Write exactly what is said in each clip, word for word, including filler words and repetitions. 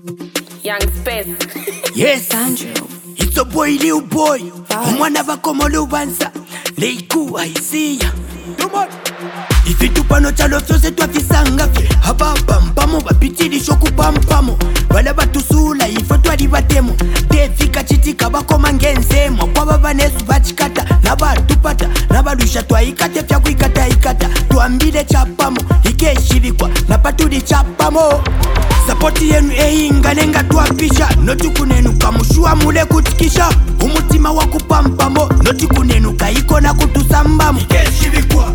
Young Space. Yes, Andrew. It's a boy, little boy. Umwana vakomo lubanza. Leiku aisiya. Ifitu pano chalo fyose twafisanga fye abapampamo bapitilisha okupampamo bala batusula ifo twali batemo tefika chitika bakoma ngenzemo kwaba banesu bachikata nabatupata nabalusha twaikate fya kuikata ikata twambile chapamo ikeshibikwa napatuli chapamo sapoti yenu ehinga nenga twapisha notukunenuka mushua mule kutikisha umutima wakupampamo notikunenuka ikona kutusambamo ikeshibikwa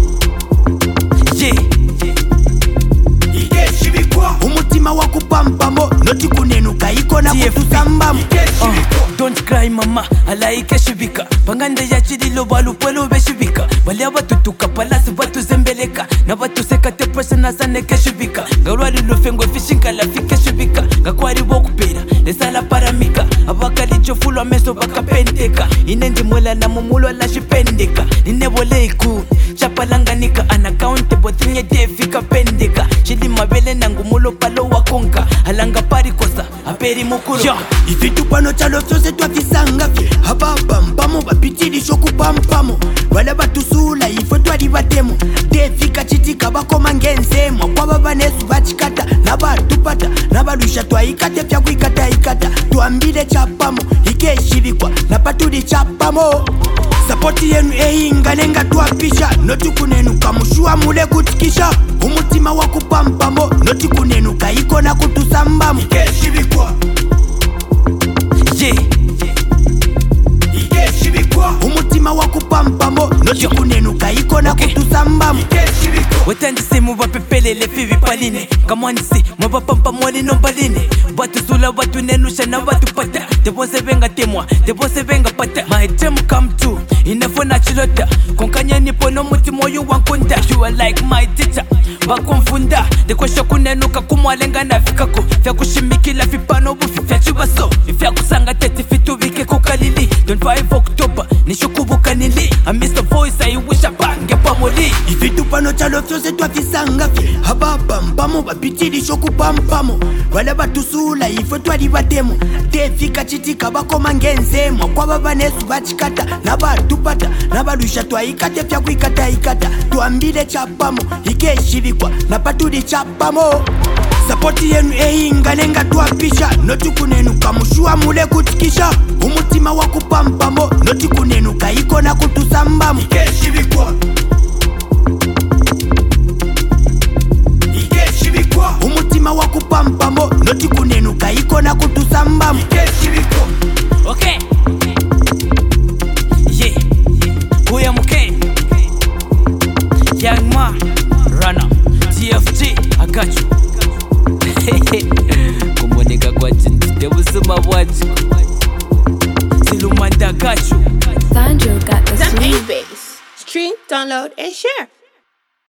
umutima wakupampamo notikunenuka ikona kutusambamo uh, Don't cry mama, alaike shibika Pangande ya chidilo balu pwelo beshibika Bali abatutuka palasi batu zembeleka Na batu seka te persona saneke shibika Garwari lufengwe fishinka la fike shibika Gakwari woku pera, lesala paramika Abakali chofulwa meso baka pendeka Inendi mwela na mumulo la shipendeka Ninebole iku, chapalanganika Unaccountable tinye defika pendeka Shili mabele na ngumulo palo wakonka Alanga parikosa, aperi mukuro yeah. Ifitu pano chalo fyose twafisanga fye abapampamo bapitilisha okupampamo bala batusula ifo twali batemo tefika chitika bakoma ngenzemo kwaba banesu bachikata nabatupata nabalusha twaikate fya kuikata ikata twambile chapamo ikeshibikwa napatuli chapamo sapoti yenu ehinga nenga twapisha notikunenuka mushua mule kutikisha umutima wakupampamo notikunenuka ikona kutusambamo ikeshibikwa umutima wakupampamo notikunenuka ikona kutusambamo wetandisi mubapepelele fivi paline kamwanisi mubapampa mwali nombaline batuzula batunenusha na batupata tebose benga temwa tebose benga pata maitemu come to inafona chilota konkanya nipo no mutima oyu wankunda you are like my teacher bakumfunda dekwesha kunenuka kumwalenga nafikako fyakushimikila fipano bufi fyachibaso fyakusanga teti fitubike kukalili don't five October nishukubuka nili I miss the voice I wish I bange pamoli ifitu pano chalo fyose twafisanga fye abapampamo bapitilisha okupampamo bala batusula ifo twali batemo tefika chitika bakoma ngenzemo kwaba banesu bachikata nabatupata nabalusha twaikate fya kuikata ikata twambile chapamo ikeshibikwa napatuli chapamo sapoti yenu ehinga nenga twapisha notikunenuka mushua mule kutikisha umutima wakupampamo notikunenuka ikona kutusambamo ikeshibikwa umutima wakupampamo notikunenuka ikona kutusambamo ikeshibikwa okay yeah huya mke Young Ma Rana T F G I got you kumoneka kwa jinti tebusuma bwaji Silumanda got you Sandro got the Young sweet. Space. Stream, download, and share.